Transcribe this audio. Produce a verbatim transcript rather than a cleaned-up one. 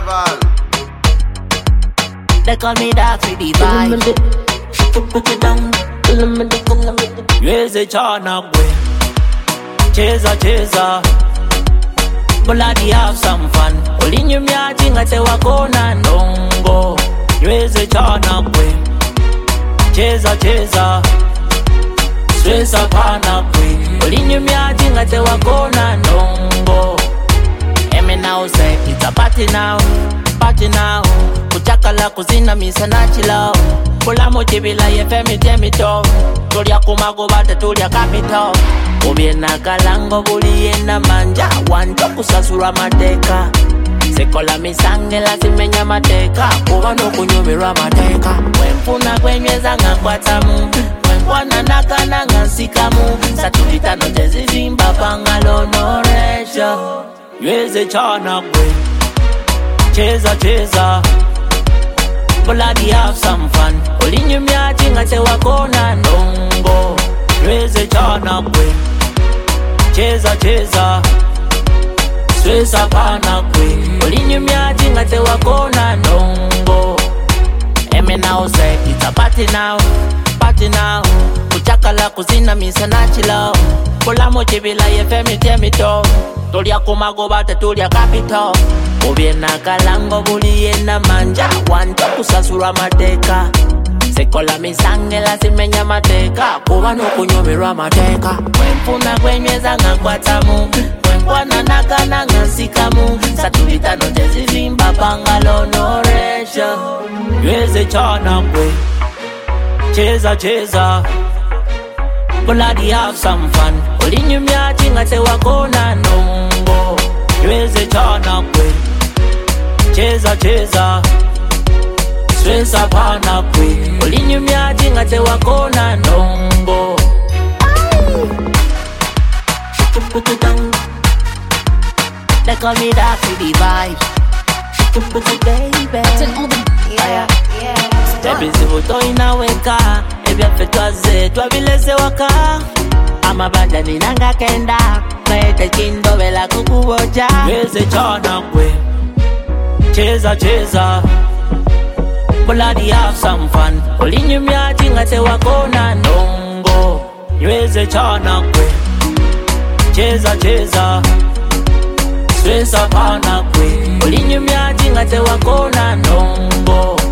level. They call me dark for the vibe. Put it down. Yeze chana gwe. Cheza cheza. Bloody have some fun. Olinyu myaji ngate wakona ndongo. Yeze chana gwe. Cheza cheza. Swesa pana gwe. Olinyu myaji ngate wakona ndongo. Eme now say it's a party now. Party now. Kuchakala kuzina misa na chilao. Kula mochibila ye femi temito. Tulia kumago bate tulia kapito. Ubiena kalango buliena manja. Wancho kusasura mateka. Sekola misangela simenya mateka. Kubano kunyumira mateka. Wempuna kwenyeza ngakwatamu. Wempwana naka na ngansikamu. Satulita no tezizimba pangalo no resha. Yeze chana kwe. Cheza cheza. Bloody have some fun. Olinyu myaji ngate wakona ndongo. Yeze chana kwe. Cheza cheza. Swesa pana kwe. Olinyu myaji ngate wakona ndongo. Eme now say it's a party now. Party now. Kuchakala kuzina misa na chilao. Kula mochibila ye femi temito. Tulia kumago bate tulia kapito. Ubiena kalango buliena manja. Wancho kusasura mateka. Sekola misangela simenya mateka. Kubano kunyumira mateka. Wempuna kwenyeza ngakwatamu. Wempwana naka na ngansikamu. Satulita no tezizimba pangalo no resha. Yeze chana kwe. Cheza cheza. Bloody have some fun. Olinyu myaji ngate wakona ndongo. Yeze chana kwe. Cheza cheza. Swesa pana kwe. Olinyu myaji ngate wakona ndongo. Put it down. They call me dark for the vibe. Put it baby. Yeah, yeah. Baby zibuto inaweka. Ebya fetwaze twabileze waka. Amabanja ninanga kenda. Maete chindo vela kukuboja. Yeze chana kwe. Cheza cheza. Bloody have some fun. Olinyu myaji ngate wakona ndongo. Yeze chana kwe. Cheza cheza. Swesa pana kwe. Olinyu myaji ngate wakona ndongo.